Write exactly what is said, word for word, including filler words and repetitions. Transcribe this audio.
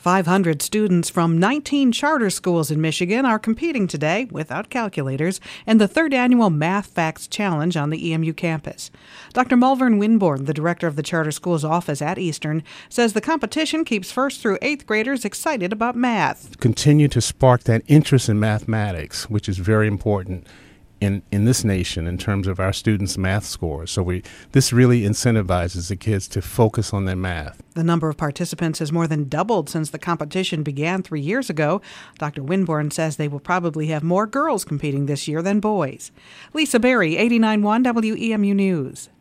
five hundred students from nineteen charter schools in Michigan are competing today, without calculators, in the third annual Math Facts Challenge on the E M U campus. Doctor Malvern Winborn, the director of the Charter Schools office at Eastern, says the competition keeps first through eighth graders excited about math. Continue to spark that interest in mathematics, which is very important in, in this nation in terms of our students' math scores. So we this really incentivizes the kids to focus on their math. The number of participants has more than doubled since the competition began three years ago. Doctor Winborn says they will probably have more girls competing this year than boys. Lisa Berry, eighty-nine point one W E M U News.